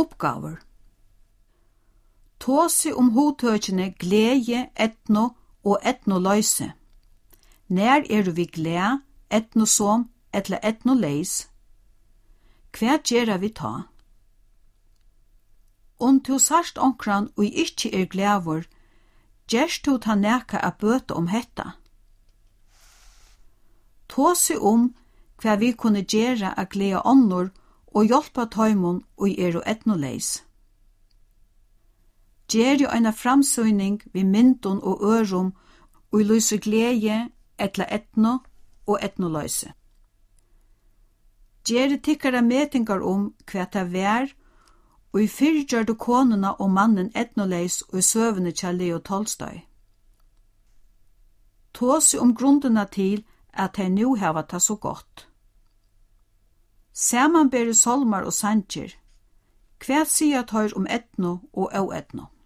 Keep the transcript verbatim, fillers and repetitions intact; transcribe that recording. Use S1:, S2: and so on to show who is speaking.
S1: oppgaver. Tåse om hodtøkene glede, etno og etnoløse. Nær er vi glede, etnosom eller etnoleis? Hva gjør vi ta? Om du sarst onkran og ikkje er glæver, gjerst du ta neka a bøte om hetta. Tåse om hva vi kunne gjøre a glede åndor og hjelpa tøymon og er og etnoleis. Gjer jo eina framsøyning vi myndun og ørum og i lyser glede etla etno og etnoløse. Gjer tikkara metingar om hva ta vær og i fyrr gjør du konuna og mannen etnoleis og i søvende kja Leo Tolstoy. Tåse om grunderna til at de nu hava ta så godt. Saman bere solmar og sanger. Hva sier tøyr om etno og oetno?